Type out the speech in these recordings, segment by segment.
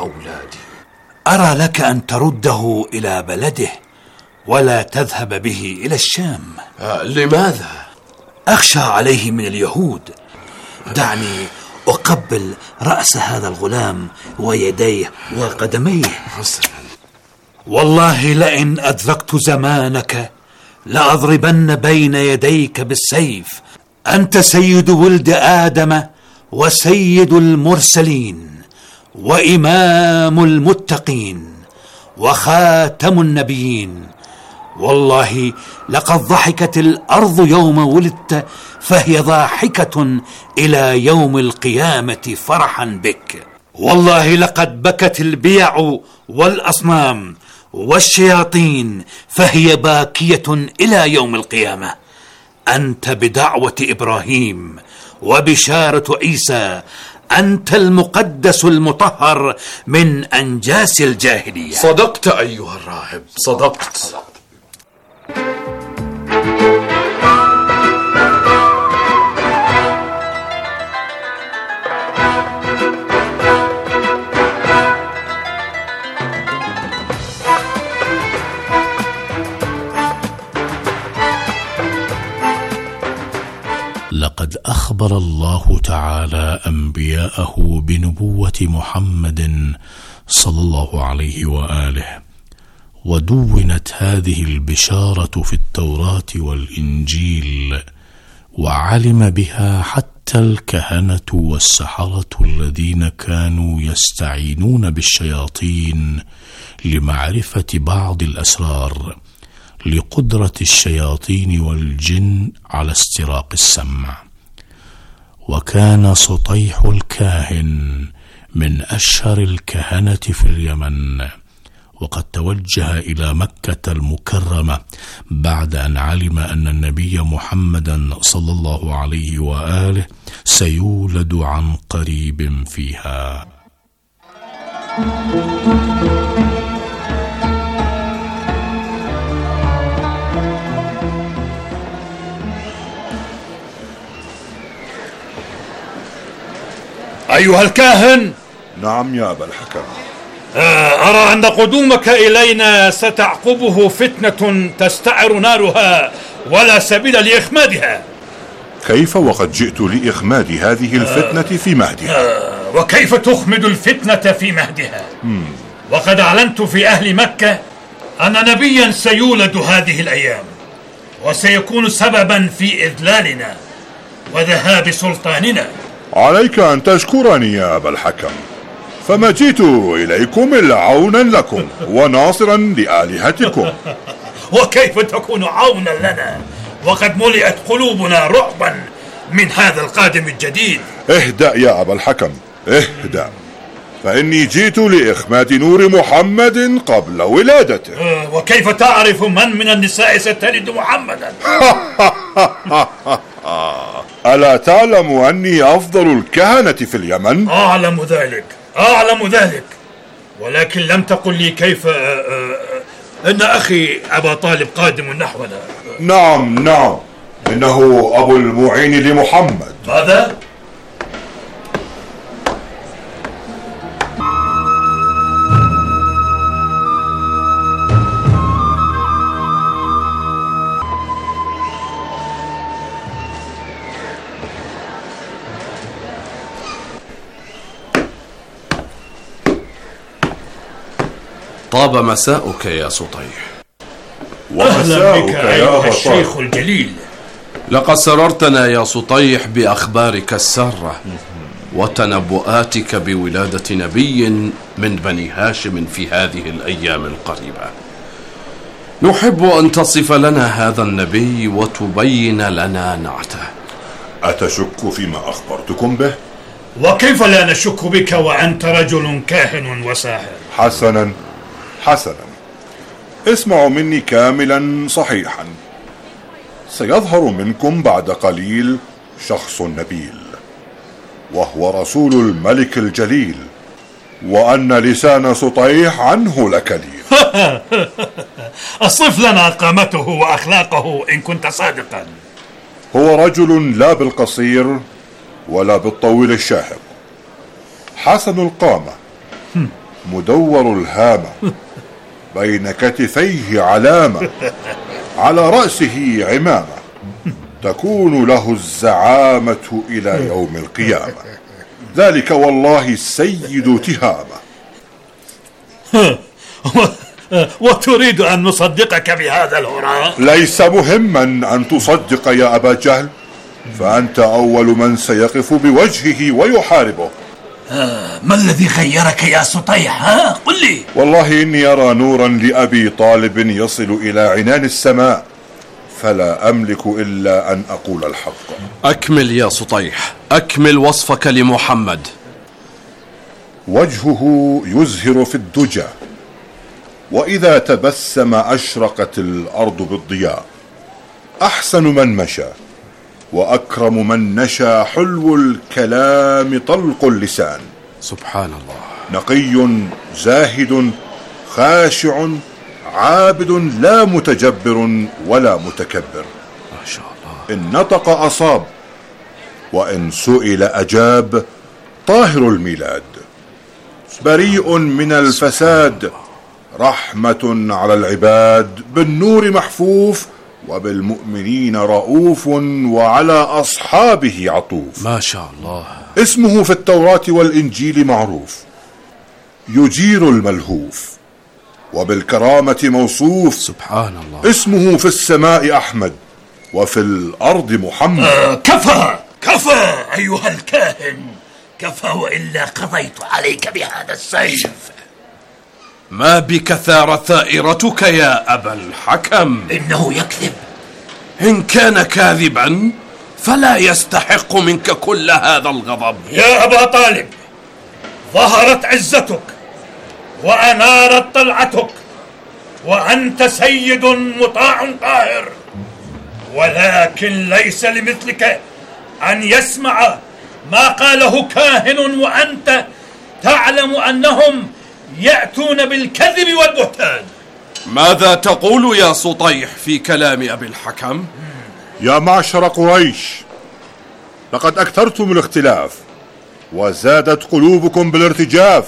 أولادي. أرى لك أن ترده إلى بلده ولا تذهب به إلى الشام. لماذا؟ أخشى عليه من اليهود. دعني أقبل رأس هذا الغلام ويديه وقدميه. والله لئن أدركت زمانك لأضربن بين يديك بالسيف. أنت سيد ولد آدم وسيد المرسلين وإمام المتقين وخاتم النبيين. والله لقد ضحكت الأرض يوم ولدت، فهي ضاحكة إلى يوم القيامة فرحا بك. والله لقد بكت البيع والأصنام والشياطين، فهي باكية إلى يوم القيامة. أنت بدعوة إبراهيم وبشارة عيسى، أنت المقدس المطهر من أنجاس الجاهلية. صدقت أيها الراهب، صدقت. لقد أخبر الله تعالى أنبياءه بنبوة محمد صلى الله عليه وآله، ودونت هذه البشارة في التوراة والإنجيل، وعلم بها حتى الكهنة والسحرة الذين كانوا يستعينون بالشياطين لمعرفة بعض الأسرار، لقدرة الشياطين والجن على استراق السمع. وكان سطيح الكاهن من أشهر الكهنة في اليمن، وقد توجه إلى مكة المكرمة بعد أن علم أن النبي محمدا صلى الله عليه وآله سيولد عن قريب فيها. أيها الكاهن. نعم يا أبا الحكم. أرى أن قدومك إلينا ستعقبه فتنة تستعر نارها ولا سبيل لإخمادها. كيف وقد جئت لإخماد هذه الفتنة في مهدها؟ وكيف تخمد الفتنة في مهدها؟ وقد أعلنت في أهل مكة أن نبيا سيولد هذه الأيام، وسيكون سببا في إذلالنا وذهاب سلطاننا. عليك أن تشكرني يا أبا الحكم، فما جئت إليكم إلا عونا لكم وناصرا لآلهتكم. وكيف تكون عونا لنا وقد ملئت قلوبنا رعبا من هذا القادم الجديد؟ اهدأ يا أبا الحكم، اهدأ، فإني جئت لإخماد نور محمد قبل ولادته. وكيف تعرف من النساء ستلد محمدا؟ ألا تعلم أني أفضل الكهنة في اليمن؟ أعلم ذلك، ولكن لم تقل لي كيف أن أخي أبا طالب قادم نحونا. نعم، إنه أبو المعين لمحمد. ماذا؟ طاب مساؤك يا سطيح. أهلا بك أيها الشيخ الجليل. لقد سررتنا يا سطيح بأخبارك السارة وتنبؤاتك بولادة نبي من بني هاشم في هذه الأيام القريبة. نحب أن تصف لنا هذا النبي وتبين لنا نعته. أتشك فيما أخبرتكم به؟ وكيف لا نشك بك وأنت رجل كاهن وساحر؟ حسنا، اسمعوا مني كاملا صحيحا. سيظهر منكم بعد قليل شخص نبيل، وهو رسول الملك الجليل، وأن لسان سطيح عنه لكليل. أصف لنا قامته وأخلاقه إن كنت صادقا. هو رجل لا بالقصير ولا بالطويل الشاهق، حسن القامة، مدور الهامة، بين كتفيه علامة، على رأسه عمامة، تكون له الزعامة إلى يوم القيامة. ذلك والله السيد تهامة. وتريد أن نصدقك بهذا الهراء؟ ليس مهما أن تصدق يا أبا جهل، فأنت أول من سيقف بوجهه ويحاربه. ما الذي خيرك يا سطيح؟ قل لي. والله إني أرى نورا لأبي طالب يصل إلى عنان السماء، فلا أملك إلا أن أقول الحق. أكمل يا سطيح، أكمل وصفك لمحمد. وجهه يزهر في الدجى، وإذا تبسم أشرقت الأرض بالضياء. أحسن من مشى، وأكرم من نشى، حلو الكلام طلق اللسان. سبحان الله. نقي زاهد خاشع عابد، لا متجبر ولا متكبر. ما شاء الله. إن نطق أصاب، وإن سئل أجاب. طاهر الميلاد، بريء من الفساد، رحمة على العباد، بالنور محفوف، وبالمؤمنين رؤوف، وعلى أصحابه عطوف. ما شاء الله. اسمه في التوراة والإنجيل معروف، يجير الملهوف، وبالكرامة موصوف. سبحان الله. اسمه في السماء أحمد، وفي الأرض محمد. كفى أيها الكاهن، كفى، وإلا قضيت عليك بهذا السيف. ما بك ثار ثائرتك يا أبا الحكم؟ إنه يكذب. إن كان كاذبا فلا يستحق منك كل هذا الغضب. يا أبا طالب، ظهرت عزتك وأنارت طلعتك، وأنت سيد مطاع قاهر، ولكن ليس لمثلك أن يسمع ما قاله كاهن، وأنت تعلم أنهم يأتون بالكذب والبهتان. ماذا تقول يا سطيح في كلام أبي الحكم؟ يا معشر قريش، لقد أكثرتم الاختلاف، وزادت قلوبكم بالارتجاف،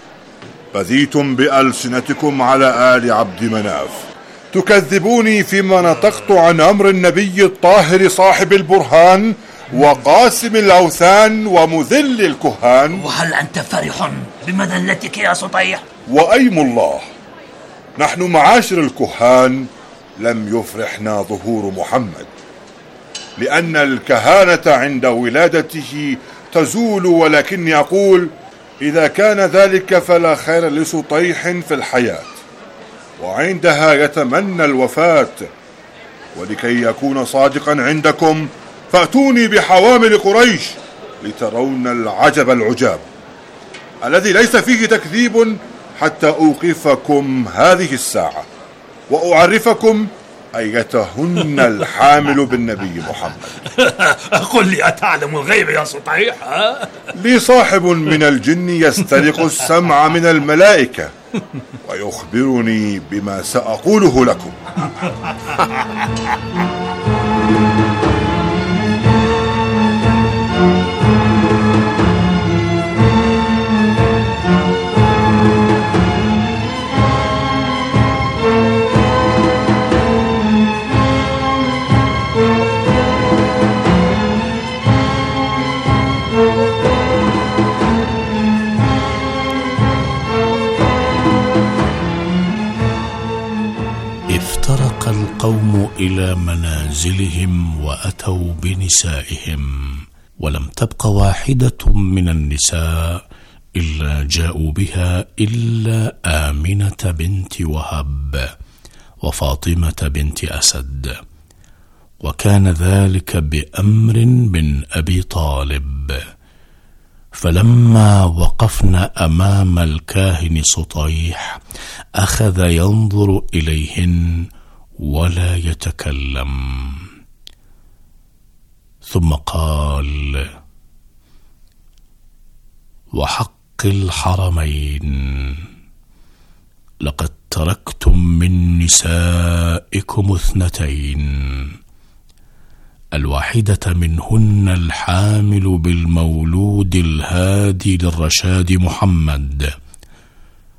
بذيتم بألسنتكم على آل عبد مناف، تكذبوني فيما نطقت عن أمر النبي الطاهر صاحب البرهان، وقاسم الأوثان، ومذل الكهان. وهل أنت فرح بمذلتك يا سطيح؟ وأيم الله، نحن معاشر الكهان لم يفرحنا ظهور محمد، لأن الكهانة عند ولادته تزول، ولكني أقول إذا كان ذلك فلا خير لسطيح في الحياة، وعندها يتمنى الوفاة. ولكي يكون صادقا عندكم فأتوني بحوامل قريش لترون العجب العجاب الذي ليس فيه تكذيب، حتى أوقفكم هذه الساعة وأعرفكم أيتهن الحامل بالنبي محمد. قل لي، أتعلم الغيب يا سطيح؟ لي صاحب من الجن يسترق السمع من الملائكة ويخبرني بما سأقوله لكم. افترق القوم إلى منازلهم وأتوا بنسائهم، ولم تبق واحدة من النساء إلا جاءوا بها إلا آمنة بنت وهب وفاطمة بنت أسد، وكان ذلك بأمر من أبي طالب. فلما وقفنا أمام الكاهن سطيح أخذ ينظر إليهن ولا يتكلم، ثم قال: وحق الحرمين، لقد تركتم من نسائكم 2، الواحدة منهن الحامل بالمولود الهادي للرشاد محمد،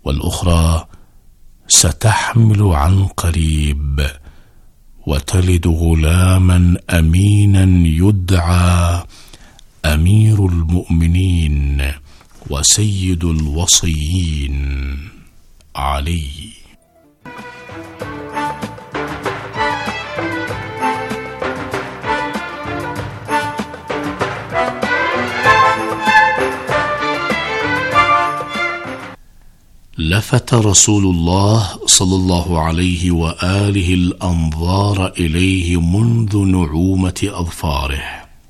والأخرى ستحمل عن قريب وتلد غلاما أمينا يدعى أمير المؤمنين وسيد الوصيين علي. لفت رسول الله صلى الله عليه وآله الأنظار إليه منذ نعومة أظفاره،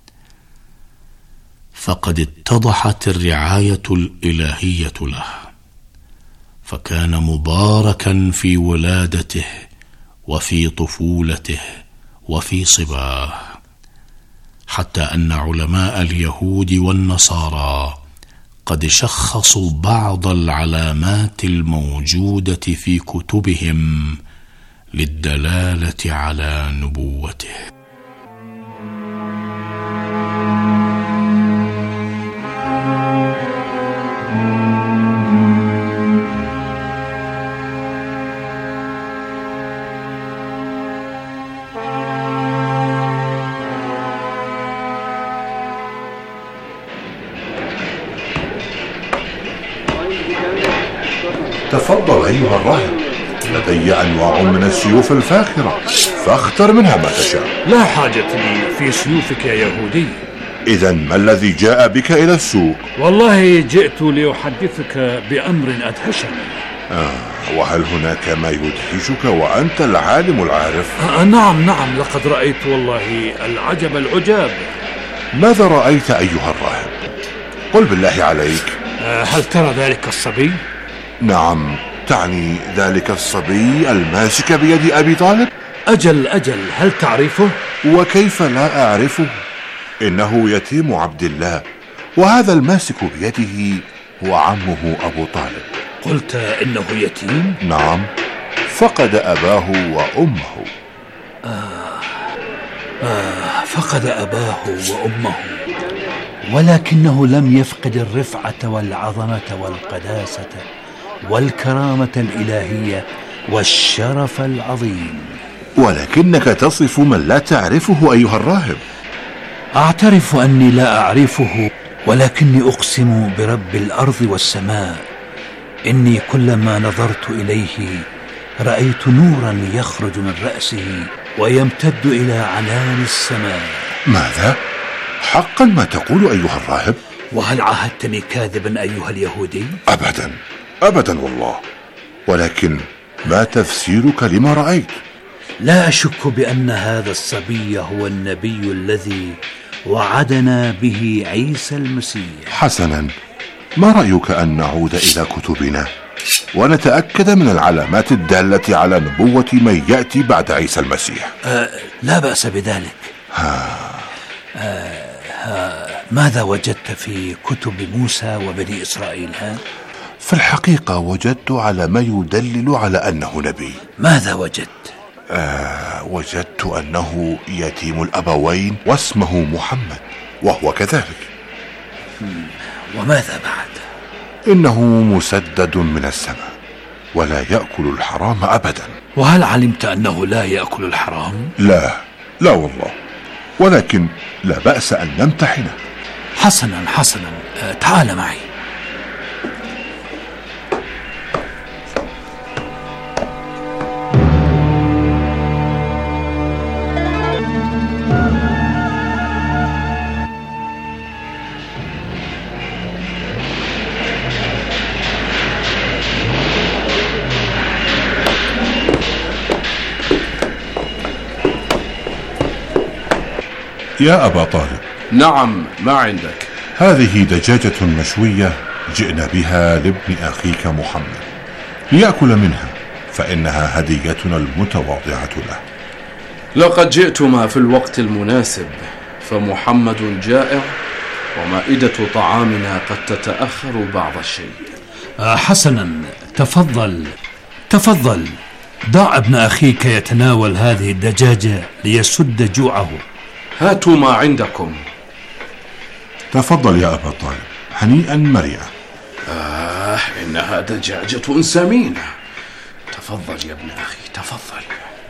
فقد اتضحت الرعاية الإلهية له، فكان مباركا في ولادته وفي طفولته وفي صباه، حتى أن علماء اليهود والنصارى قد شخصوا بعض العلامات الموجودة في كتبهم للدلالة على نبوته. تفضل أيها الراهب، لدي أنواع من السيوف الفاخرة، فاختر منها ما تشاء. لا حاجة لي في سيوفك يا يهودي. إذن ما الذي جاء بك إلى السوق؟ والله جئت لأحدثك بأمر أدهشني. وهل هناك ما يدهشك وأنت العالم العارف؟ نعم، لقد رأيت والله العجب العجاب. ماذا رأيت أيها الراهب؟ قل بالله عليك. هل ترى ذلك الصبي؟ نعم، تعني ذلك الصبي الماسك بيد أبي طالب؟ أجل، هل تعرفه؟ وكيف لا أعرفه؟ إنه يتيم عبد الله، وهذا الماسك بيده هو عمه أبو طالب. قلت إنه يتيم؟ نعم، فقد أباه وأمه. فقد أباه وأمه، ولكنه لم يفقد الرفعة والعظمة والقداسة والكرامة الإلهية والشرف العظيم. ولكنك تصف من لا تعرفه أيها الراهب. أعترف أني لا أعرفه، ولكني أقسم برب الأرض والسماء إني كلما نظرت إليه رأيت نورا يخرج من رأسه ويمتد إلى عنان السماء. ماذا؟ حقا ما تقول أيها الراهب؟ وهل عاهدتني كاذبا أيها اليهودي؟ أبدا والله، ولكن ما تفسيرك لما رأيت؟ لا أشك بأن هذا الصبي هو النبي الذي وعدنا به عيسى المسيح. حسنا، ما رأيك أن نعود إلى كتبنا ونتأكد من العلامات الدالة على نبوة من يأتي بعد عيسى المسيح؟ لا بأس بذلك. ماذا وجدت في كتب موسى وبني إسرائيل؟ في الحقيقة وجدت على ما يدلل على أنه نبي. ماذا وجدت؟ وجدت أنه يتيم الأبوين واسمه محمد، وهو كذلك. وماذا بعد؟ إنه مسدد من السماء ولا يأكل الحرام أبدا. وهل علمت أنه لا يأكل الحرام؟ لا والله، ولكن لا بأس أن نمتحنه. حسنا، تعال معي. يا أبا طالب. نعم، ما عندك؟ هذه دجاجة مشوية جئنا بها لابن أخيك محمد ليأكل منها، فإنها هديتنا المتواضعة له. لقد جئتما في الوقت المناسب، فمحمد جائع ومائدة طعامنا قد تتأخر بعض الشيء. حسنا، تفضل، ضع ابن أخيك يتناول هذه الدجاجة ليسد جوعه. هاتوا ما عندكم. تفضل يا أبا طالب، هنيئا مريئا. إنها دجاجة سمينة. تفضل يا ابن أخي، تفضل.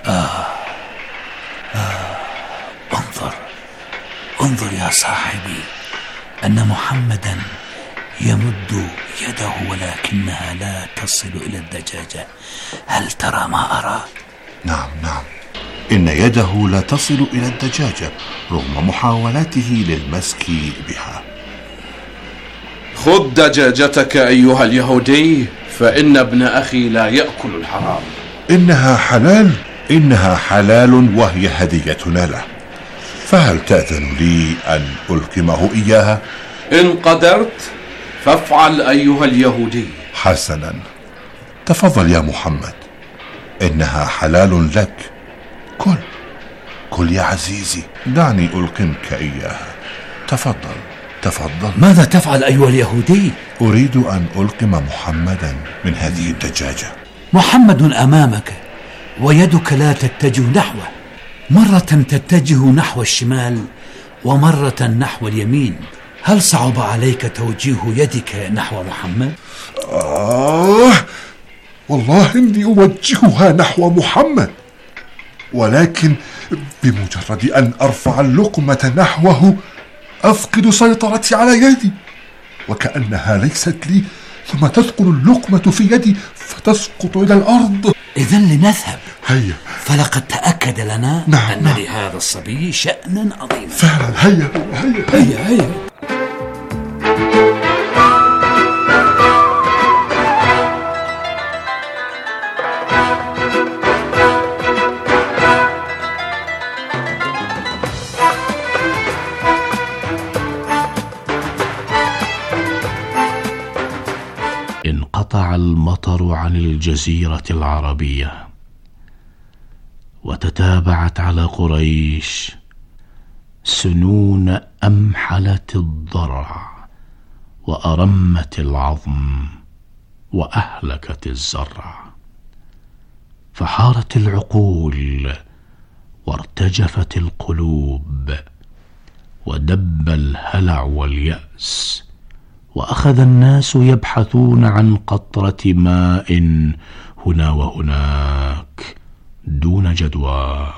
انظر يا صاحبي، أن محمدا يمد يده ولكنها لا تصل إلى الدجاجة. هل ترى ما أرى؟ نعم، إن يده لا تصل إلى الدجاجة رغم محاولاته للمسك بها. خذ دجاجتك أيها اليهودي، فإن ابن أخي لا يأكل الحرام. إنها حلال وهي هديتنا له، فهل تأذن لي أن ألقمه إياها؟ إن قدرت فافعل أيها اليهودي. حسنا، تفضل يا محمد، إنها حلال لك. كل يا عزيزي، دعني ألقمك إياها. تفضل. ماذا تفعل أيها اليهودي؟ أريد أن ألقم محمدا من هذه الدجاجة. محمد أمامك ويدك لا تتجه نحوه، مرة تتجه نحو الشمال ومرة نحو اليمين. هل صعب عليك توجيه يدك نحو محمد؟ والله إني أوجهها نحو محمد، ولكن بمجرد أن أرفع اللقمة نحوه أفقد سيطرتي على يدي، وكأنها ليست لي، ثم تثقل اللقمة في يدي فتسقط إلى الأرض. إذن لنذهب. هيا، فلقد تأكد لنا أن لهذا الصبي شأنا عظيما. فعلا، هيا. انقطع المطر عن الجزيرة العربية، وتتابعت على قريش سنون أمحلت الضرع وأرمت العظم وأهلكت الزرع، فحارت العقول وارتجفت القلوب ودب الهلع واليأس، وأخذ الناس يبحثون عن قطرة ماء هنا وهناك دون جدوى.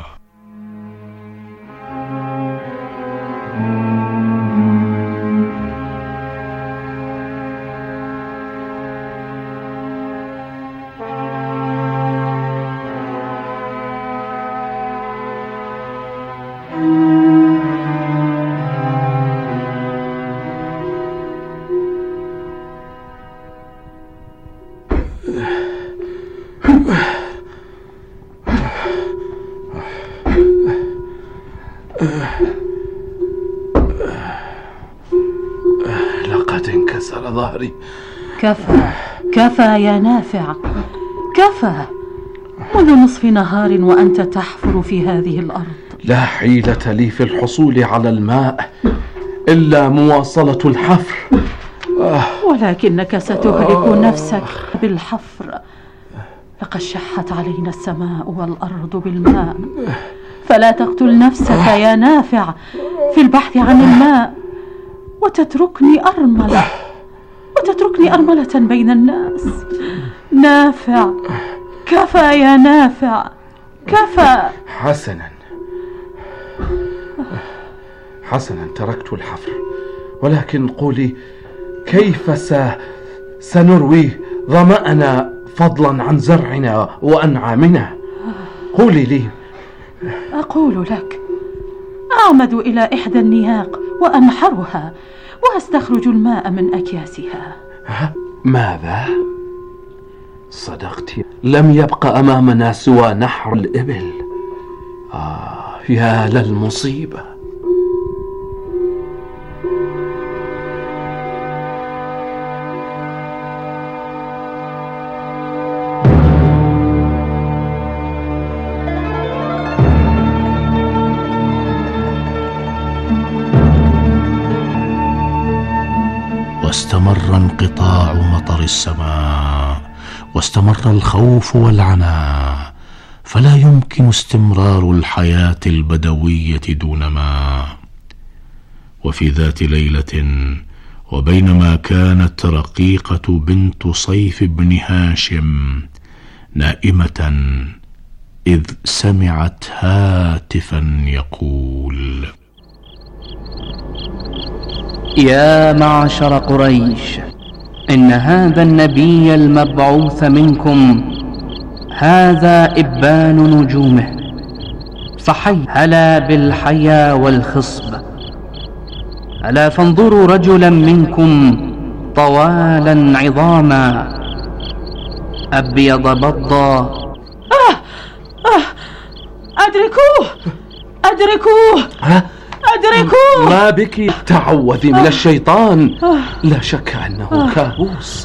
لقد انكسر ظهري. كفى يا نافع، كفى. منذ نصف نهار وأنت تحفر في هذه الأرض. لا حيلة لي في الحصول على الماء إلا مواصلة الحفر. ولكنك ستهلك نفسك بالحفر. لقد شحت علينا السماء والأرض بالماء، فلا تقتل نفسك يا نافع في البحث عن الماء وتتركني أرملة بين الناس. نافع، كفى يا نافع، كفى. حسنا، تركت الحفر، ولكن قولي، كيف سنروي ظمأنا فضلا عن زرعنا وأنعامنا؟ قولي لي. أقول لك، أعمد إلى إحدى النياق وأنحرها وأستخرج الماء من أكياسها. ماذا؟ صدقت، لم يبق أمامنا سوى نحر الإبل. يا للمصيبة. واستمر انقطاع مطر السماء، واستمر الخوف والعناء، فلا يمكن استمرار الحياة البدوية دون ماء. وفي ذات ليلة وبينما كانت رقيقة بنت صيف بن هاشم نائمة إذ سمعت هاتفا يقول: يا معشر قريش، إن هذا النبي المبعوث منكم هذا إبان نجومه، فحي هلا بالحيا والخصب، ألا فانظروا رجلا منكم طوالا عظاما أبيض بضا. أدركوه ما بك؟ تعوذي من الشيطان، لا شك أنه كابوس.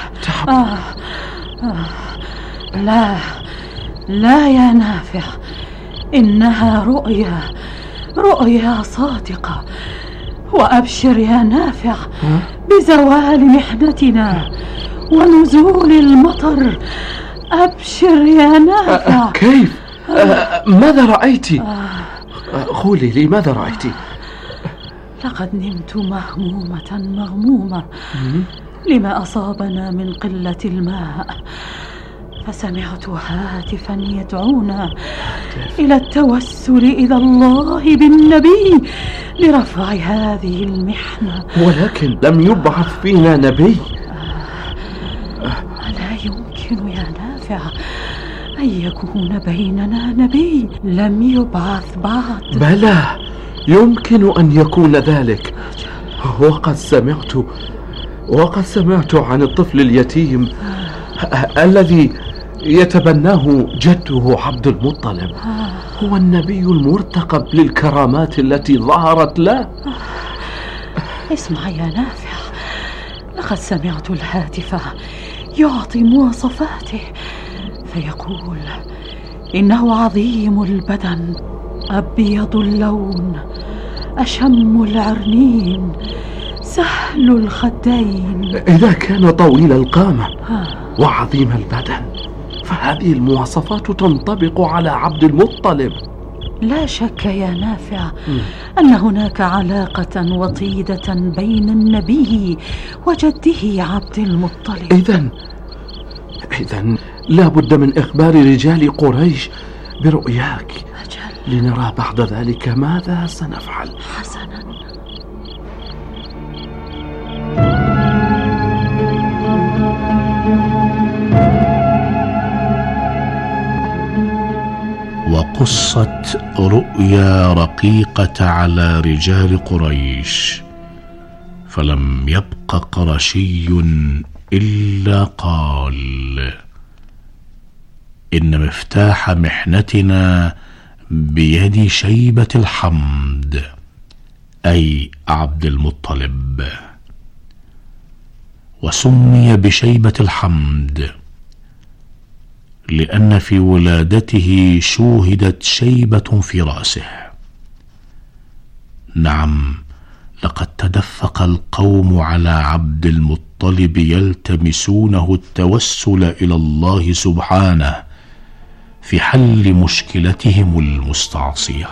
لا يا نافع، إنها رؤيا صادقة. وأبشر يا نافع بزوال محنتنا ونزول المطر. أبشر يا نافع. كيف؟ ماذا رأيت؟ قولي لي ماذا رأيت؟ لقد نمت مغمومة لما أصابنا من قلة الماء، فسمعت هاتفا يدعونا إلى التوسل إلى الله بالنبي لرفع هذه المحنة. ولكن لم يبعث فينا نبي. لا يمكن يا نافع أن يكون بيننا نبي لم يبعث بعد. بلى، يمكن أن يكون ذلك. وقد سمعت عن الطفل اليتيم الذي يتبناه جده عبد المطلب. هو النبي المرتقب للكرامات التي ظهرت له. اسمع يا نافع، لقد سمعت الهاتف يعطي مواصفاته، فيقول إنه عظيم البدن، أبيض اللون، أشم العرنين، سهل الخدين. إذا كان طويل القامة وعظيم البدن، فهذه المواصفات تنطبق على عبد المطلب. لا شك يا نافع أن هناك علاقة وطيدة بين النبي وجده عبد المطلب. إذن لا بد من إخبار رجال قريش برؤياك. أجل. لنرى بعد ذلك ماذا سنفعل. حسنا. وقصت رؤيا رقيقة على رجال قريش، فلم يبق قرشي إلا قال: إن مفتاح محنتنا بيد شيبة الحمد، أي عبد المطلب. وسمي بشيبة الحمد لأن في ولادته شوهدت شيبة في رأسه. نعم، لقد تدفق القوم على عبد المطلب يلتمسونه التوسل إلى الله سبحانه في حل مشكلتهم المستعصية.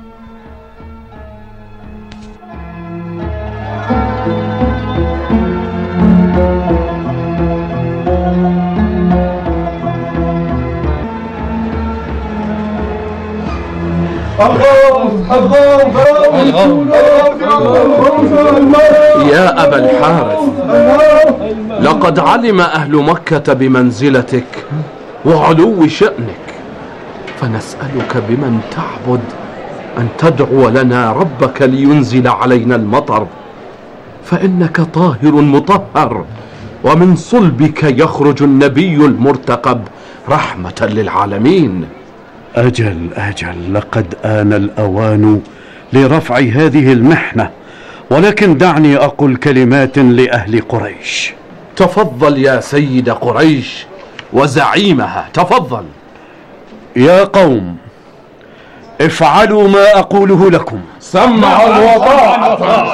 يا أبا الحارث، لقد علم أهل مكة بمنزلتك وعلو شأنك، فنسألك بمن تعبد أن تدعو لنا ربك لينزل علينا المطر، فإنك طاهر مطهر، ومن صلبك يخرج النبي المرتقب رحمة للعالمين. أجل لقد آن الأوان لرفع هذه المحنة، ولكن دعني أقول كلمات لأهل قريش. تفضل يا سيد قريش وزعيمها، تفضل. يا قوم، افعلوا ما أقوله لكم. سمعا وطاعة.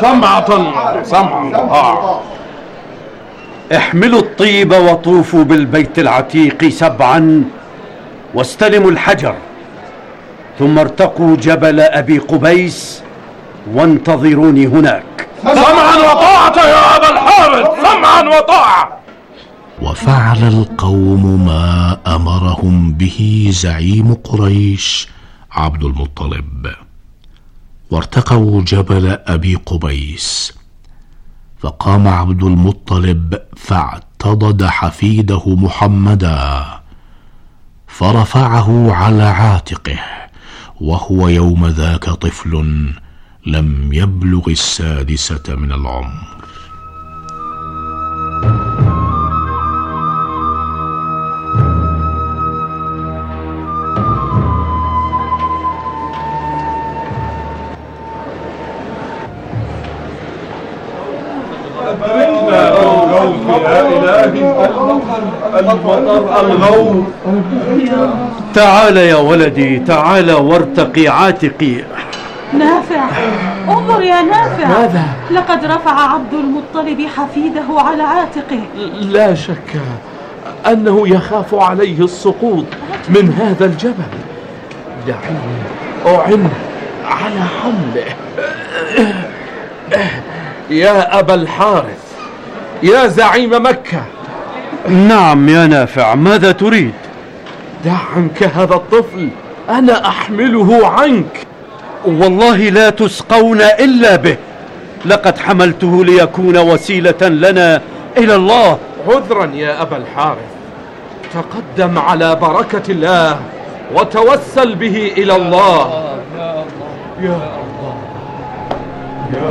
احملوا الطيب وطوفوا بالبيت العتيق 7 واستلموا الحجر، ثم ارتقوا جبل أبي قبيس وانتظروني هناك. سمعا وطاعة يا أبا سمعا وطاعة. وفعل القوم ما أمرهم به زعيم قريش عبد المطلب، وارتقوا جبل أبي قبيس. فقام عبد المطلب فاعتضد حفيده محمدا، فرفعه على عاتقه، وهو يوم ذاك طفل لم يبلغ 6 من العمر. تعال يا ولدي، تعال وارتقي عاتقي. نافع، انظر يا نافع. ماذا؟ لقد رفع عبد المطلب حفيده على عاتقه. لا شك أنه يخاف عليه السقوط من هذا الجبل. دعني أعن على حمله. يا أبا الحارث، يا زعيم مكة. نعم يا نافع، ماذا تريد؟ دع عنك هذا الطفل، أنا أحمله عنك. والله لا تسقون إلا به، لقد حملته ليكون وسيلة لنا إلى الله. عذرا يا أبا الحارث، تقدم على بركة الله وتوسل به إلى الله. يا الله يا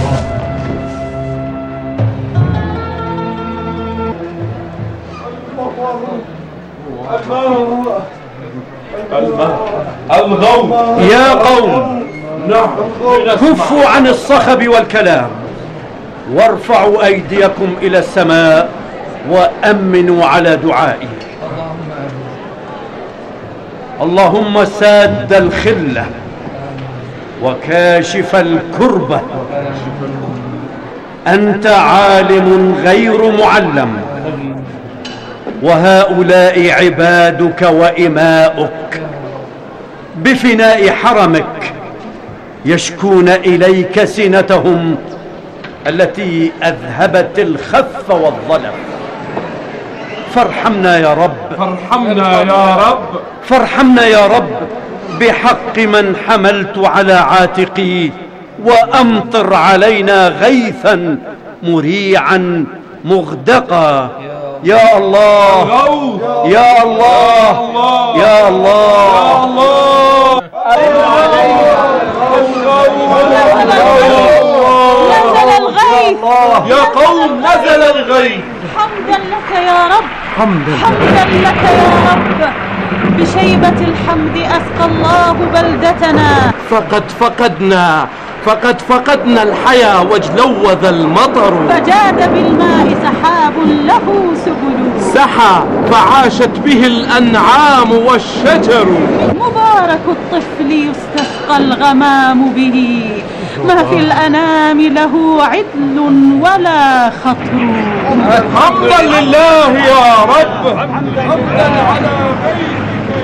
الله. يا قوم، كفوا عن الصخب والكلام، وارفعوا أيديكم إلى السماء وأمنوا على دعائي. اللهم ساد الخلة وكاشف الكربة، أنت عالم غير معلم، وهؤلاء عبادك وإماؤك بفناء حرمك يشكون إليك سنتهم التي أذهبت الخف والظلم. فارحمنا يا رب، فارحمنا يا رب، فارحمنا يا رب بحق من حملت على عاتقي، وأمطر علينا غيثا مريعا مغدقا. يا الله يا الله يا الله. نزل الغيث يا قوم، نزل الغيث. حمدا لك يا رب، حمدا لك يا رب. بشيبة الحمد أسقى الله بلدتنا. فقد فقدنا الحياة واجلوذ المطر، فجاد بالماء سحاب له سبل، سحى فعاشت به الأنعام والشجر. مبارك الطفل يستسقى الغمام به، ما في الأنام له عدل ولا خطر. حمدا لله يا رب، حمدا على غيرك.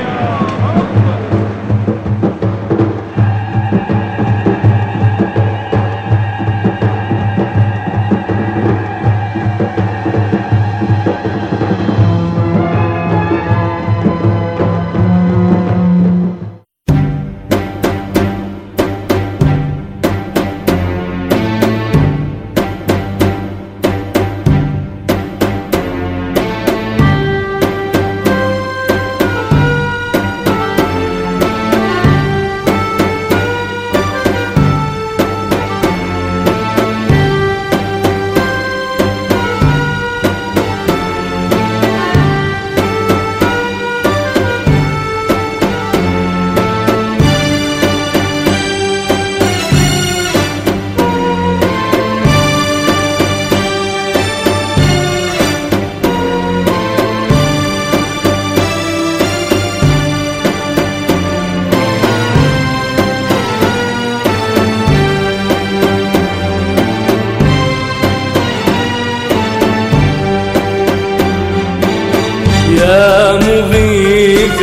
يا مغيث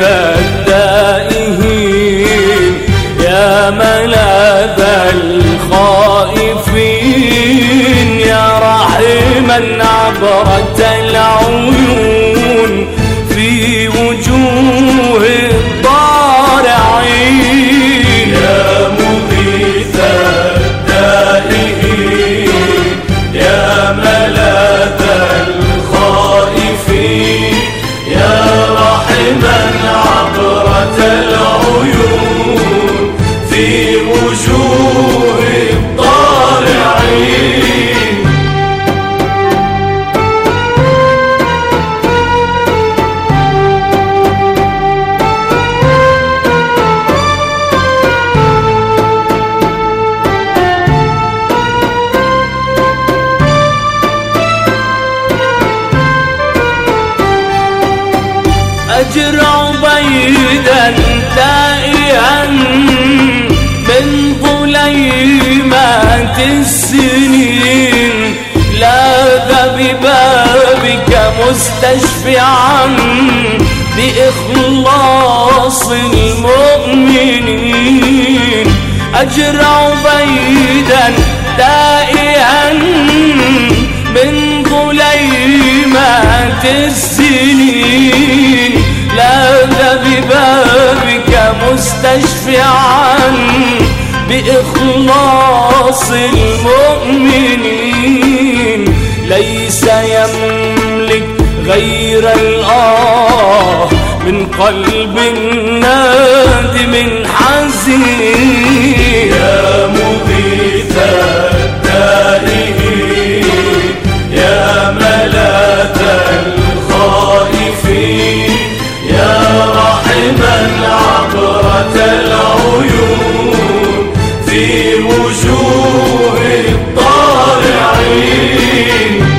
التائهين، يا ملاذ الخائفين، يا رحيما عبر أجر عبيدا تائها من ظليمات السنين، لاذ ببابك مستشفعا بإخلاص المؤمنين. أجر عبيدا تائها من ظليمات السنين، لاذ ببابك مستشفعا بإخلاص المؤمنين. ليس يملك غير الآه من قلب نادم حزين. يا مغيث التائهين، يا ملاذ الخائفين، يا راحما عبرة العيون في وجوه الضارعين.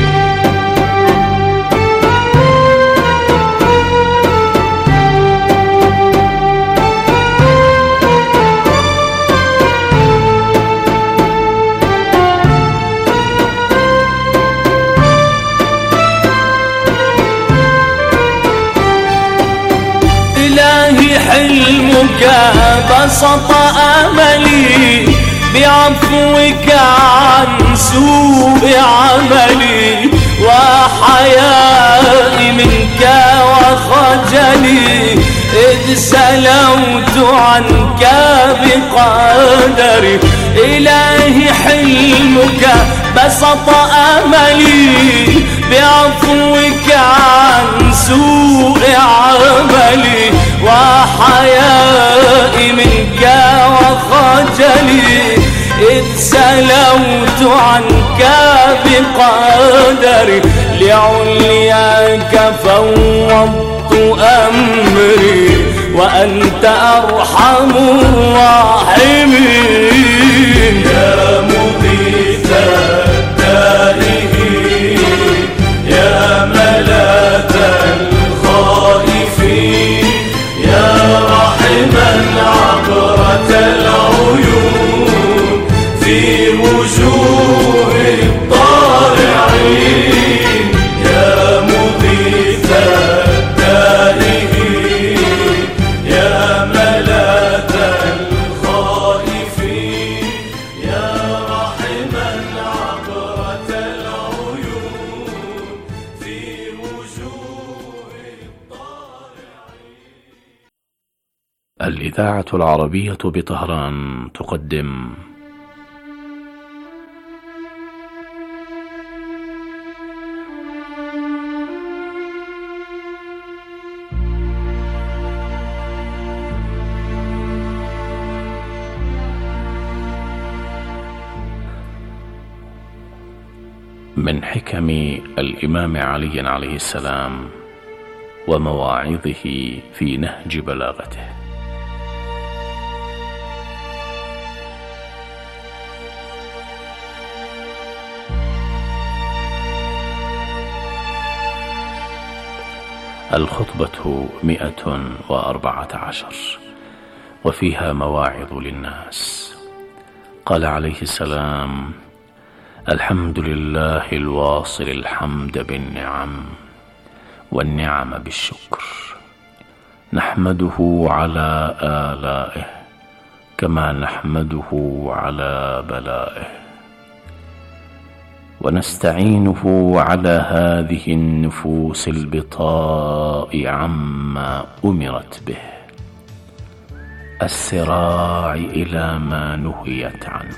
حلمك بسط أملي بعفوك عن سوء عملي، وحيائي منك وخجلي إذ سلوت عنك بقدري. إلهي حلمك بسط أملي بعفوك عن سوء عملي، وحيائي منك وخجلي إذ سلوت عنك بقدري. لعلياك فوضت أمري وأنت أرحم الراحمين. يا مغيث التائهين، يا ملاذ الخائفين، يا راحما عبرة العيون في وجوه الضارعين. يا مغيث التائهين، يا ملاذ الخائفين، يا راحما عبرة العيون في وجوه الضارعين. الإذاعة العربية بطهران تقدم من حكم الإمام علي عليه السلام ومواعظه في نهج بلاغته. الخطبة 114 وفيها مواعظ للناس. قال عليه السلام: الحمد لله الواصل الحمد بالنعم والنعم بالشكر، نحمده على آلائه كما نحمده على بلائه، ونستعينه على هذه النفوس البطاء عما أمرت به، السراع إلى ما نهيت عنه،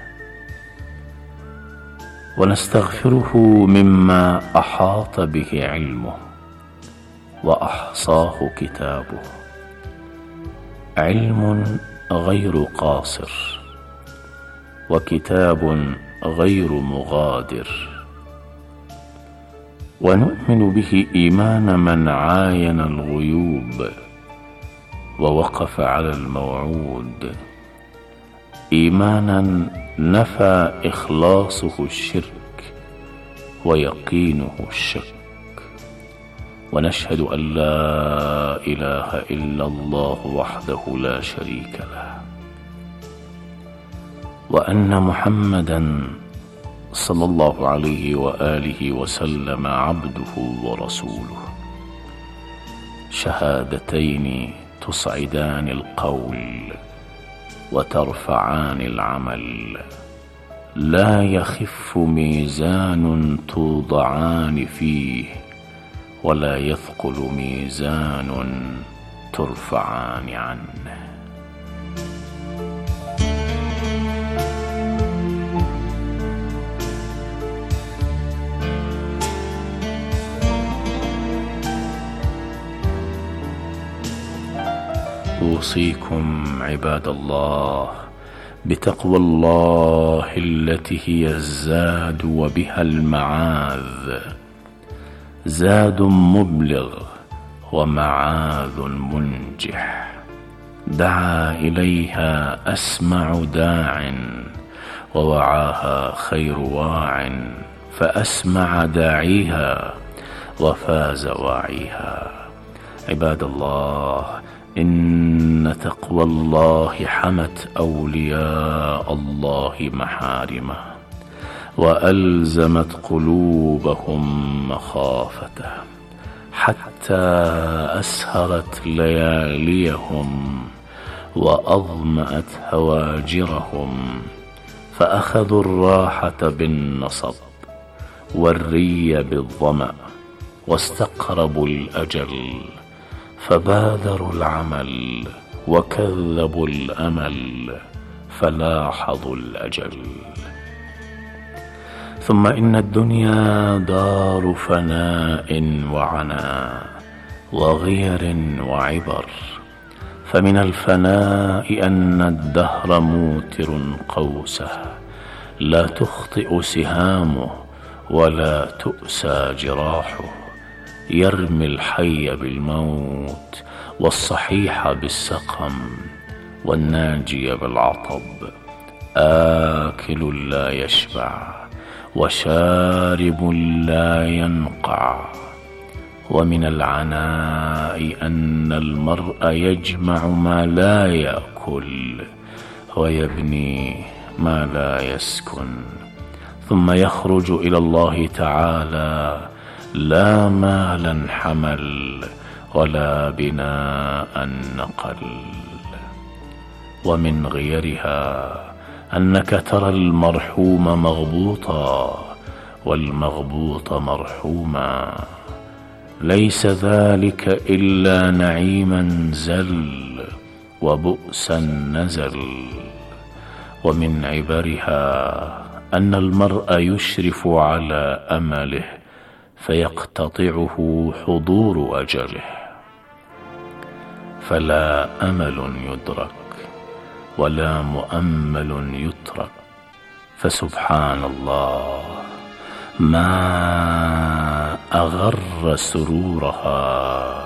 ونستغفره مما أحاط به علمه وأحصاه كتابه، علم غير قاصر وكتاب غير مغادر، ونؤمن به إيمان من عاين الغيوب ووقف على الموعود، إيمانا نفى إخلاصه الشرك ويقينه الشك، ونشهد أن لا إله إلا الله وحده لا شريك له، وأن محمدا صلى الله عليه وآله وسلم عبده ورسوله، شهادتين تصعدان القول وترفعان العمل، لا يخف ميزان توضعان فيه ولا يثقل ميزان ترفعان عنه. أوصيكم عباد الله بتقوى الله التي هي الزاد وبها المعاذ، زاد مبلغ ومعاذ منجح، دعا إليها أسمع داع ووعاها خير واع، فأسمع داعيها وفاز واعيها. عباد الله، إن تقوى الله حمت أولياء الله محارمه، وألزمت قلوبهم مخافته، حتى أسهرت لياليهم وأظمأت هواجرهم، فأخذوا الراحة بالنصب والري بالظمأ، واستقربوا الأجل، فبادروا العمل وكذبوا الأمل، فلاحظوا الأجل. ثم إن الدنيا دار فناء وعناء وغير وعبر، فمن الفناء أن الدهر موتر قوسه، لا تخطئ سهامه ولا تؤسى جراحه، يرمي الحي بالموت والصحيح بالسقم والناجي بالعطب، آكل لا يشبع وشارب لا ينقع. ومن العناء أن المرء يجمع ما لا يأكل ويبني ما لا يسكن، ثم يخرج إلى الله تعالى لا مالا حمل ولا بناء نقل. ومن غيرها أنك ترى المرحوم مغبوطا والمغبوط مرحوما، ليس ذلك إلا نعيما زل وبؤسا نزل. ومن عبرها أن المرء يشرف على أمله فيقتطعه حضور أجله، فلا أمل يدرك ولا مؤمل يترك. فسبحان الله، ما أغر سرورها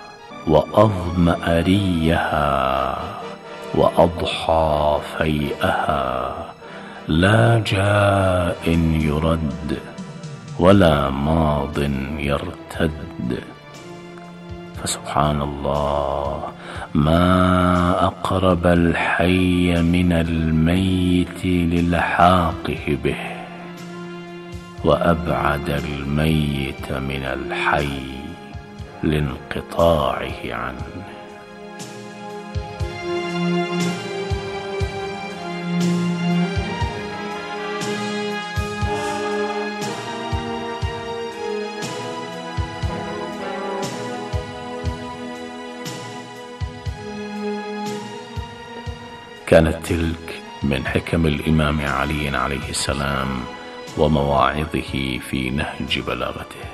وأظمأ ريها وأضحى فيئها، لا جاء يرد ولا ماض يرتد. فسبحان الله، ما أقرب الحي من الميت للحاقه به، وأبعد الميت من الحي لانقطاعه عنه. كانت تلك من حكم الإمام علي عليه السلام ومواعظه في نهج بلاغته.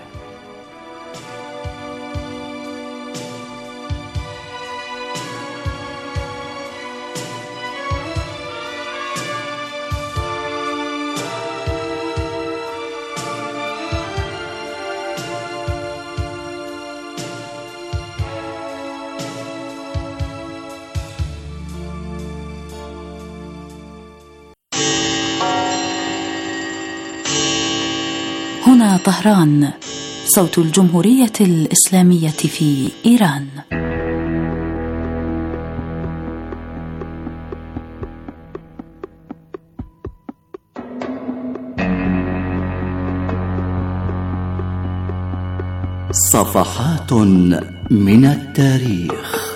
هنا طهران صوت الجمهورية الإسلامية في إيران. صفحات من التاريخ.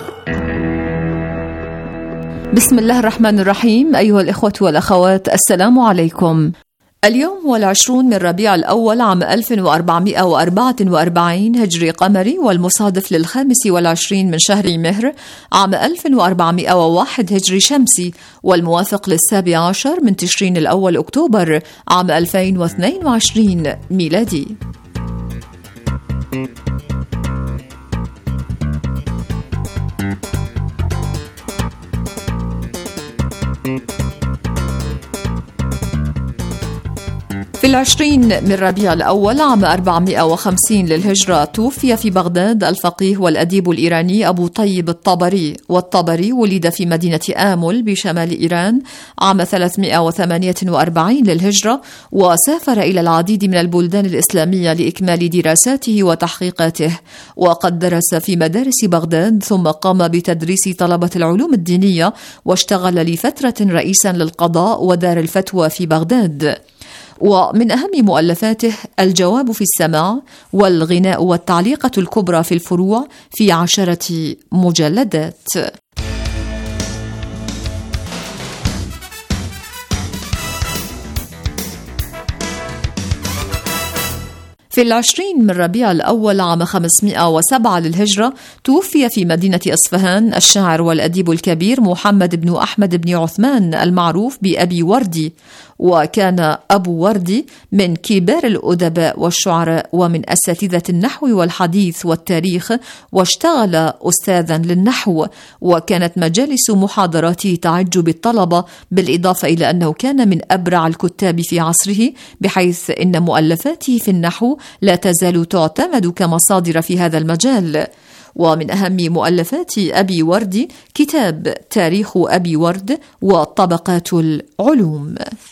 بسم الله الرحمن الرحيم. أيها الإخوة والأخوات، السلام عليكم. اليوم هو 20 من ربيع الأول عام 1444 هجري قمري، والمصادف ل25 من شهر مهر عام 1401 هجري شمسي، والموافق ل17 من تشرين الأول أكتوبر عام 2022 ميلادي. في 20 من ربيع الأول عام 450 للهجرة توفي في بغداد الفقيه والأديب الإيراني أبو طيب الطبري، والطبري ولد في مدينة آمل بشمال إيران عام 348 للهجرة، وسافر إلى العديد من البلدان الإسلامية لإكمال دراساته وتحقيقاته، وقد درس في مدارس بغداد ثم قام بتدريس طلبة العلوم الدينية، واشتغل لفترة رئيسا للقضاء ودار الفتوى في بغداد. ومن أهم مؤلفاته الجواب في السماع والغناء والتعليقة الكبرى في الفروع في 10 مجلدات. في 20 من ربيع الأول عام 507 للهجرة توفي في مدينة أصفهان الشاعر والأديب الكبير محمد بن أحمد بن عثمان المعروف بأبي وردي، وكان أبو وردي من كبار الأدباء والشعراء ومن أساتذة النحو والحديث والتاريخ، واشتغل أستاذا للنحو، وكانت مجالس محاضراته تعج بالطلبة، بالإضافة إلى أنه كان من أبرع الكتاب في عصره، بحيث إن مؤلفاته في النحو لا تزال تعتمد كمصادر في هذا المجال. ومن أهم مؤلفات أبي وردي كتاب تاريخ أبي ورد وطبقات العلوم.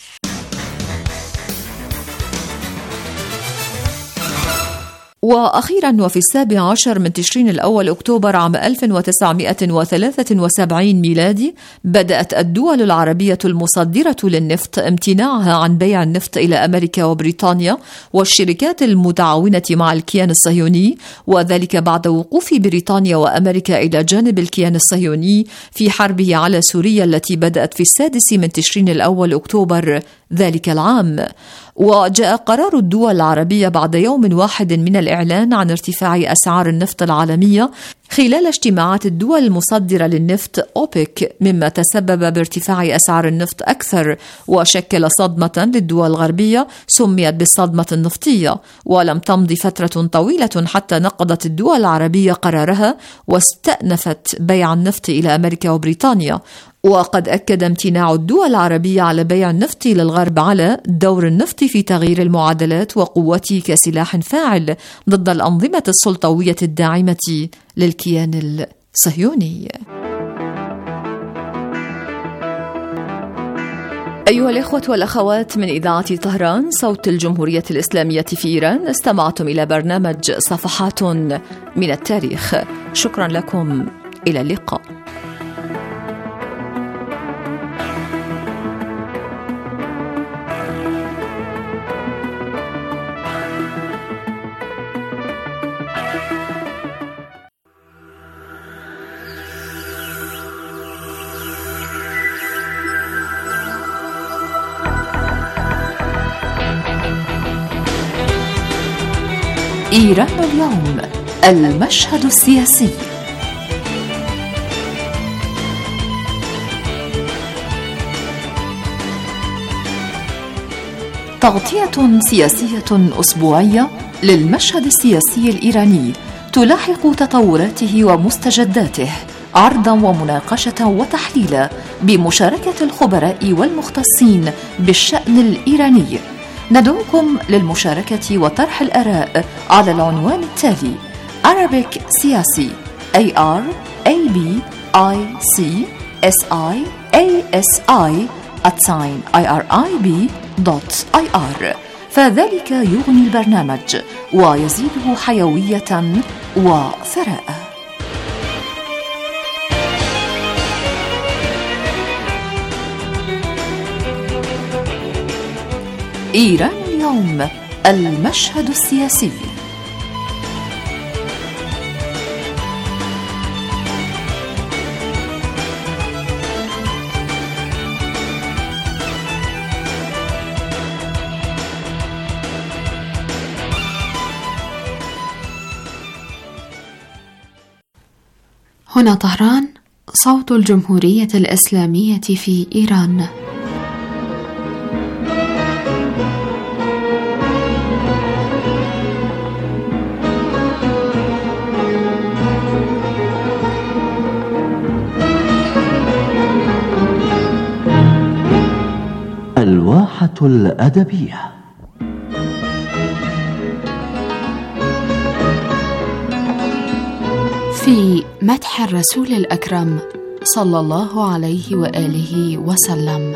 وأخيرا وفي 17 من تشرين الأول أكتوبر عام 1973 ميلادي بدأت الدول العربية المصدرة للنفط امتناعها عن بيع النفط إلى أمريكا وبريطانيا والشركات المتعاونة مع الكيان الصهيوني، وذلك بعد وقوف بريطانيا وأمريكا إلى جانب الكيان الصهيوني في حربه على سوريا التي بدأت في 6 من تشرين الأول أكتوبر ذلك العام. وجاء قرار الدول العربية بعد يوم واحد من الإعلان عن ارتفاع أسعار النفط العالمية خلال اجتماعات الدول المصدرة للنفط أوبك، مما تسبب بارتفاع أسعار النفط أكثر، وشكل صدمة للدول الغربية سميت بالصدمة النفطية. ولم تمض فترة طويلة حتى نقضت الدول العربية قرارها واستأنفت بيع النفط إلى أمريكا وبريطانيا. وقد أكد امتناع الدول العربية على بيع النفط للغرب على دور النفط في تغيير المعادلات وقوته كسلاح فاعل ضد الأنظمة السلطوية الداعمة للكيان الصهيوني. أيها الإخوة والأخوات، من إذاعة طهران صوت الجمهورية الإسلامية في إيران، استمعتم إلى برنامج صفحات من التاريخ. شكرا لكم، إلى اللقاء. إيران اليوم، المشهد السياسي. تغطية سياسية أسبوعية للمشهد السياسي الإيراني تلاحق تطوراته ومستجداته، عرضا ومناقشة وتحليلا بمشاركة الخبراء والمختصين بالشأن الإيراني. ندعوكم للمشاركة وطرح الآراء على العنوان التالي: Arabic سياسي ARABICSIASI @irib.ir فذلك يغني البرنامج ويزيده حيوية وثراء. إيران اليوم، المشهد السياسي. هنا طهران، صوت الجمهورية الإسلامية في إيران. الواحة الأدبية. في مدح الرسول الأكرم صلى الله عليه وآله وسلم.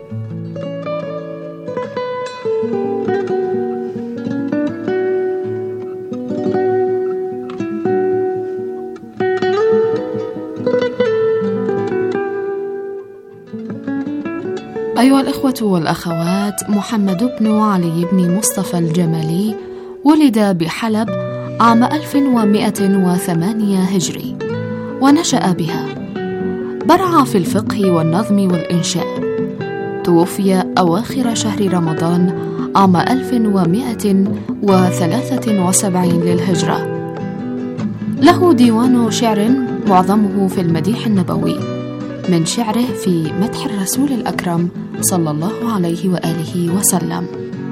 أيها الإخوة والأخوات، محمد بن علي بن مصطفى الجمالي ولد بحلب عام 1108 هجري، ونشأ بها. برع في الفقه والنظم والإنشاء. توفي أواخر شهر رمضان عام 1173 للهجرة. له ديوان شعر معظمه في المديح النبوي، من شعره في مدح الرسول الأكرم صلى الله عليه وآله وسلم.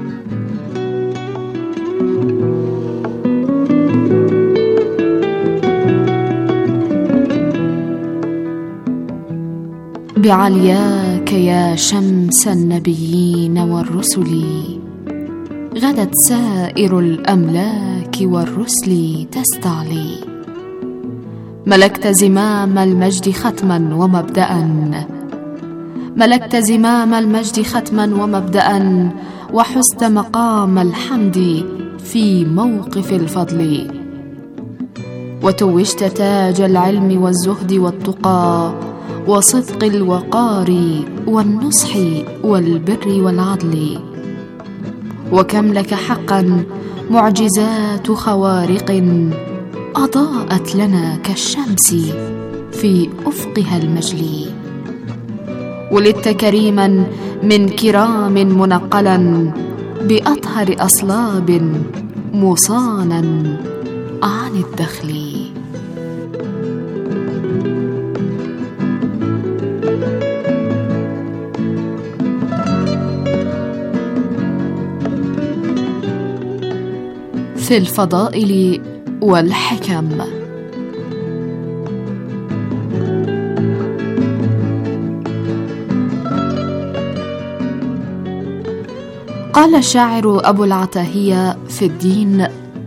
بعلياك يا شمس النبيين والرسل، غدت سائر الأملاك والرسل تستعلي. ملكت زمام المجد ختما ومبدأ، ملكت زمام المجد ختما ومبدأ، وحزت مقام الحمد في موقف الفضل. وتوجت تاج العلم والزهد والتقى، وصدق الوقار والنصح والبر والعدل. وكم لك حقا معجزات خوارق، أضاءت لنا كالشمس في أفقها المجلي. ولدت كريما من كرام منقلا، بأطهر أصلاب مصانا عن الدخل. في الفضائل والحكم. قال الشاعر أبو العتاهية في الدين: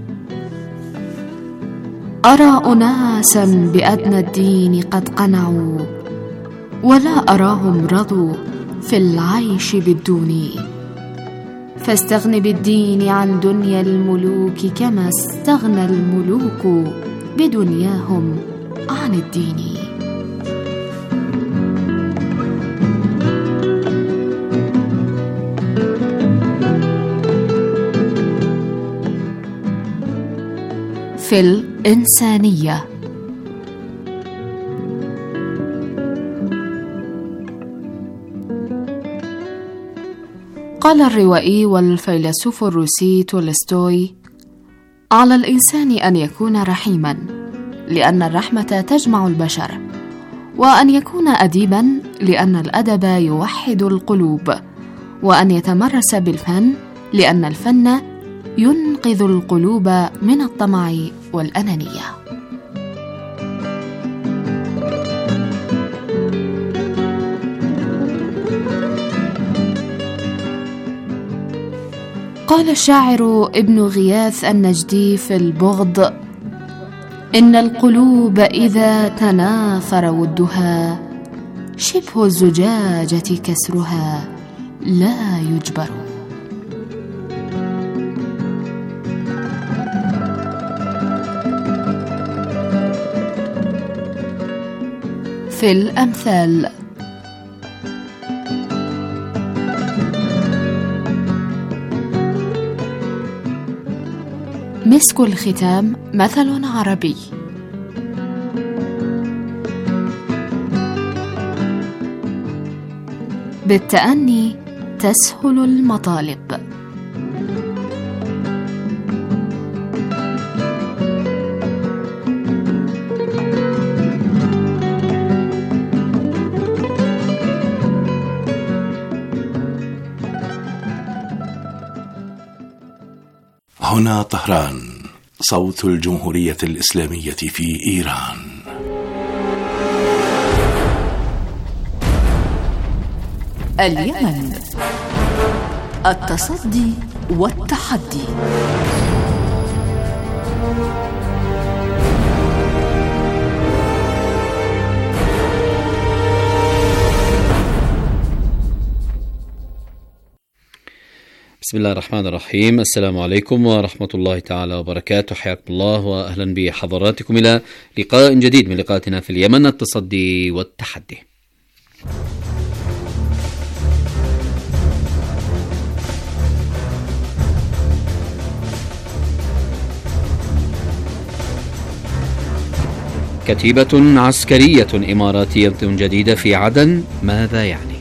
أرى أناسا بأدنى الدين قد قنعوا، ولا أراهم رضوا في العيش بالدون. فاستغن بالدين عن دنيا الملوك، كما استغنى الملوك بدنياهم عن الدين. في الإنسانية. قال الروائي والفيلسوف الروسي تولستوي: على الإنسان أن يكون رحيما، لأن الرحمة تجمع البشر، وأن يكون أديبا، لأن الأدب يوحد القلوب، وأن يتمرس بالفن، لأن الفن ينقذ القلوب من الطمع والأنانية. قال الشاعر ابن غياث النجدي في البغض: إن القلوب إذا تناثر ودها، شبه الزجاجة كسرها لا يجبر. في الأمثال. مسك الختام مثل عربي. بالتأني تسهل المطالب. هنا طهران، صوت الجمهورية الإسلامية في إيران. اليمن، التصدي والتحدي. بسم الله الرحمن الرحيم. السلام عليكم ورحمة الله تعالى وبركاته. حياكم الله وأهلا بحضراتكم إلى لقاء جديد من لقاءاتنا في اليمن، التصدي والتحدي. كتيبة عسكرية إماراتية جديدة في عدن، ماذا يعني؟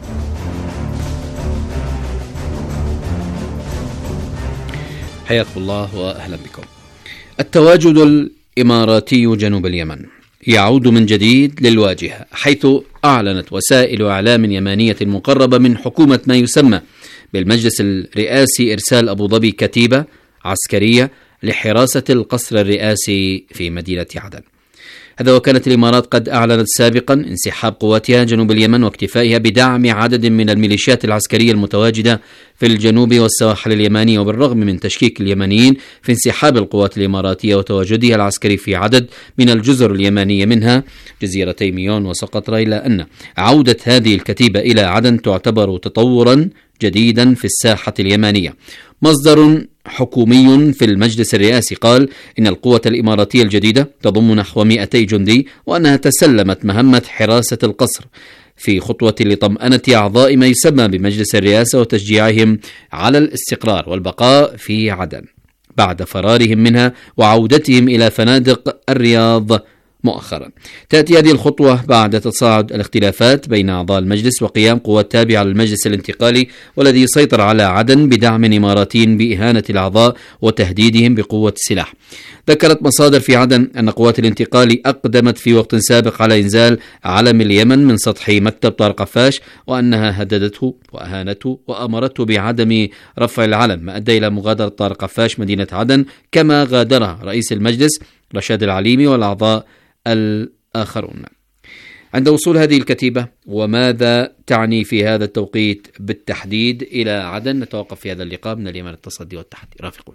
حياكم الله وأهلا بكم. التواجد الإماراتي جنوب اليمن يعود من جديد للواجهة، حيث أعلنت وسائل إعلام يمانية مقربة من حكومة ما يسمى بالمجلس الرئاسي إرسال أبو ظبي كتيبة عسكرية لحراسة القصر الرئاسي في مدينة عدن. هذا وكانت الإمارات قد أعلنت سابقا انسحاب قواتها جنوب اليمن واكتفائها بدعم عدد من الميليشيات العسكرية المتواجدة في الجنوب والسواحل اليمانية، وبالرغم من تشكيك اليمنيين في انسحاب القوات الإماراتية وتواجدها العسكري في عدد من الجزر اليمنية منها جزيرتي ميون وسقطرى، إلا أن عودة هذه الكتيبة إلى عدن تعتبر تطورا جديدا في الساحة اليمانية. مصدر حكومي في المجلس الرئاسي قال إن القوة الإماراتية الجديدة تضم نحو 200 جندي، وأنها تسلمت مهمة حراسة القصر في خطوة لطمأنة أعضاء ما يسمى بمجلس الرئاسة وتشجيعهم على الاستقرار والبقاء في عدن بعد فرارهم منها وعودتهم إلى فنادق الرياض مؤخرا. تأتي هذه الخطوة بعد تصاعد الاختلافات بين أعضاء المجلس وقيام قوات تابعة للمجلس الانتقالي والذي يسيطر على عدن بدعم إماراتي بإهانة الأعضاء وتهديدهم بقوة السلاح. ذكرت مصادر في عدن أن قوات الانتقالي أقدمت في وقت سابق على إنزال علم اليمن من سطح مكتب طارق عفاش، وأنها هددته وأهانته وأمرته بعدم رفع العلم، ما أدى إلى مغادرة طارق عفاش مدينة عدن، كما غادرها رئيس المجلس رشاد العليمي والأعضاء الآخرون. عند وصول هذه الكتيبة، وماذا تعني في هذا التوقيت بالتحديد إلى عدن؟ نتوقف في هذا اللقاء من اليمن، التصدي والتحدي. رافقونا.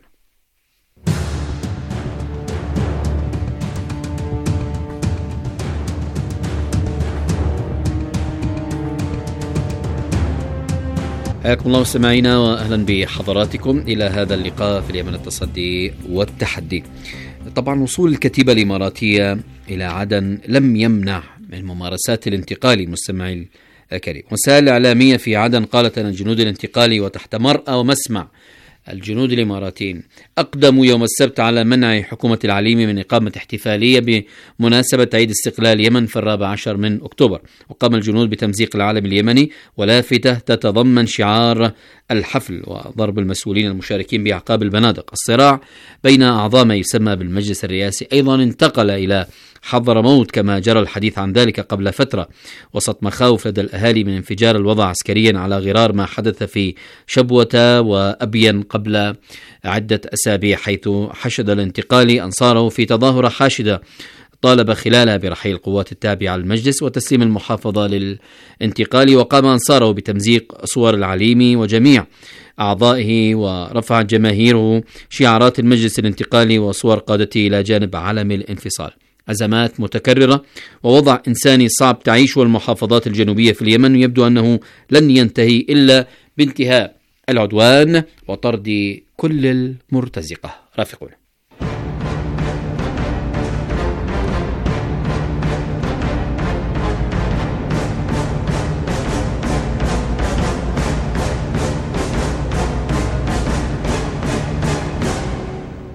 حياكم الله مستمعينا وأهلا بحضراتكم إلى هذا اللقاء في اليمن، التصدي والتحدي. طبعا وصول الكتيبة الإماراتية إلى عدن لم يمنع من ممارسات الانتقالي. مستمعي الكريم، وسائل الإعلامية في عدن قالت أن الجنود الانتقالي وتحت مرأى ومسمع الجنود الإماراتيين أقدموا يوم السبت على منع حكومة العليمي من إقامة احتفالية بمناسبة عيد استقلال اليمن في 14 من أكتوبر. وقام الجنود بتمزيق العلم اليمني ولافتة تتضمن شعار الحفل وضرب المسؤولين المشاركين بأعقاب البنادق. الصراع بين أعضاء ما يسمى بالمجلس الرئاسي أيضا انتقل إلى حضرموت، كما جرى الحديث عن ذلك قبل فترة وسط مخاوف لدى الأهالي من انفجار الوضع عسكريا على غرار ما حدث في شبوة وأبين قبل عدة أسابيع، حيث حشد الانتقالي أنصاره في تظاهرة حاشدة طالب خلالها برحيل القوات التابعة للمجلس وتسليم المحافظة للانتقالي. وقام أنصاره بتمزيق صور العليمي وجميع أعضائه، ورفعت جماهيره شعارات المجلس الانتقالي وصور قادته إلى جانب علم الانفصال. أزمات متكررة ووضع إنساني صعب تعيشه المحافظات الجنوبية في اليمن، يبدو أنه لن ينتهي إلا بانتهاء العدوان وطرد كل المرتزقة. رافقونا.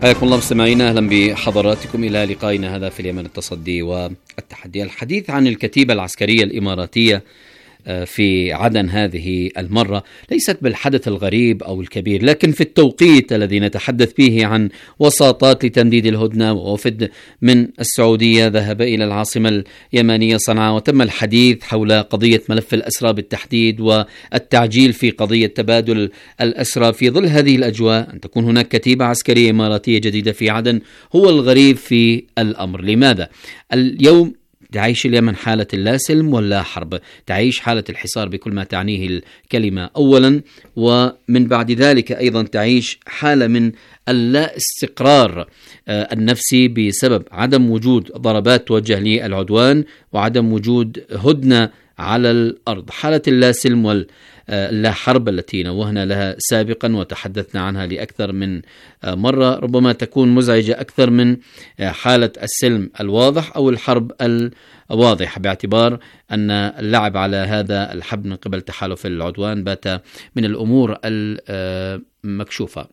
حياكم الله مستمعينا، أهلا بحضراتكم إلى لقائنا هذا في اليمن التصدي والتحدي. الحديث عن الكتيبة العسكرية الإماراتية في عدن هذه المرة ليست بالحدث الغريب أو الكبير، لكن في التوقيت الذي نتحدث فيه عن وساطات لتمديد الهدنة، ووفد من السعودية ذهب إلى العاصمة اليمنية صنعاء، وتم الحديث حول قضية ملف الأسرى بالتحديد والتعجيل في قضية تبادل الأسرى. في ظل هذه الأجواء أن تكون هناك كتيبة عسكرية إماراتية جديدة في عدن هو الغريب في الأمر. لماذا؟ اليوم تعيش اليمن حالة اللا سلم ولا حرب، تعيش حالة الحصار بكل ما تعنيه الكلمة أولا، ومن بعد ذلك أيضا تعيش حالة من اللا استقرار النفسي بسبب عدم وجود ضربات توجه للعدوان وعدم وجود هدنة على الأرض. حالة اللا سلم واللا حرب التي نوهنا لها سابقا وتحدثنا عنها لأكثر من مرة ربما تكون مزعجة أكثر من حالة السلم الواضح أو الحرب الواضح، باعتبار أن اللعب على هذا الحبل من قبل تحالف العدوان بات من الأمور المكشوفة.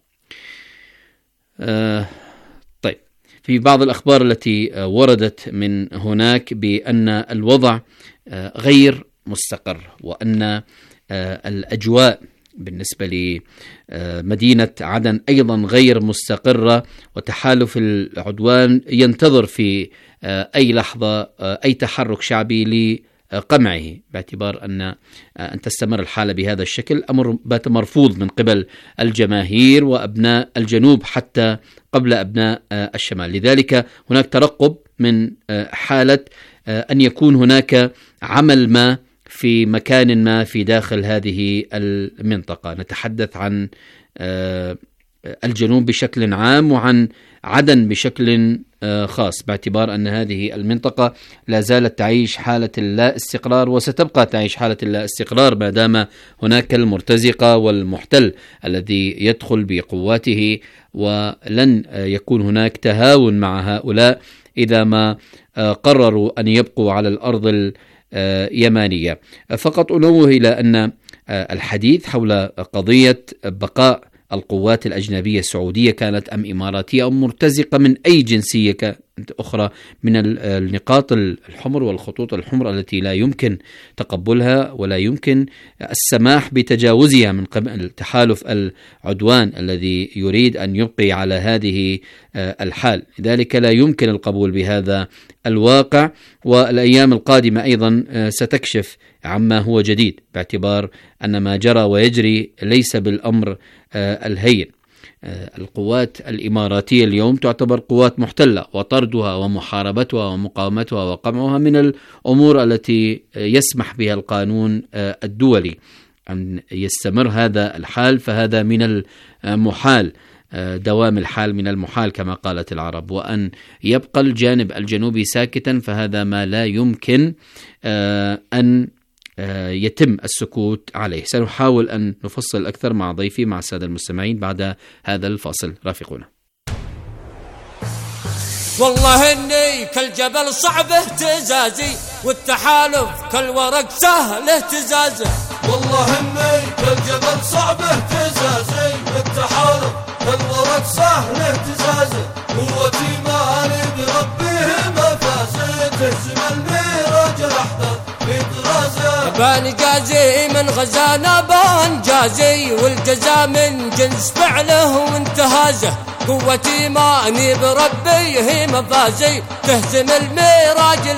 طيب، في بعض الأخبار التي وردت من هناك بأن الوضع غير مستقر، وأن الأجواء بالنسبة لمدينة عدن أيضا غير مستقرة، وتحالف العدوان ينتظر في أي لحظة أي تحرك شعبي لقمعه، باعتبار أن تستمر الحالة بهذا الشكل أمر بات مرفوض من قبل الجماهير وأبناء الجنوب حتى قبل أبناء الشمال. لذلك هناك ترقب من حالة أن يكون هناك عمل ما في مكان ما في داخل هذه المنطقة. نتحدث عن الجنوب بشكل عام وعن عدن بشكل خاص، باعتبار أن هذه المنطقة لا زالت تعيش حالة اللا استقرار وستبقى تعيش حالة اللا استقرار ما دام هناك المرتزقة والمحتل الذي يدخل بقواته، ولن يكون هناك تهاون مع هؤلاء إذا ما قرروا أن يبقوا على الأرض اليمانية. فقط أنوه إلى أن الحديث حول قضية بقاء القوات الأجنبية السعودية كانت أم إماراتية أو مرتزقة من أي جنسية أخرى من النقاط الحمر والخطوط الحمر التي لا يمكن تقبلها ولا يمكن السماح بتجاوزها من قبل تحالف العدوان الذي يريد أن يبقي على هذه الحال. لذلك لا يمكن القبول بهذا الواقع، والأيام القادمة أيضا ستكشف عما هو جديد، باعتبار أن ما جرى ويجري ليس بالأمر الهين. القوات الإماراتية اليوم تعتبر قوات محتلة، وطردها ومحاربتها ومقاومتها وقمعها من الأمور التي يسمح بها القانون الدولي. أن يستمر هذا الحال فهذا من المحال، دوام الحال من المحال كما قالت العرب، وأن يبقى الجانب الجنوبي ساكتا فهذا ما لا يمكن أن يتم السكوت عليه. سنحاول أن نفصل أكثر مع ضيفي مع السادة المستمعين بعد هذا الفاصل، رافقونا. والله إني كالجبل صعب اهتزازي، والتحالف كالورق سهل اهتزازه. والله إني كالجبل صعب اهتزازي، والتحالف كالورق سهل اهتزازه. قوتي مالي بربيه مفازي، تهزم الميراج الأحداث بان جازي من غزانا بان جازي، والجزاء من جنس فعله وانتهازه. قوتي ماني بربي هي مفازي، تهزم الميراج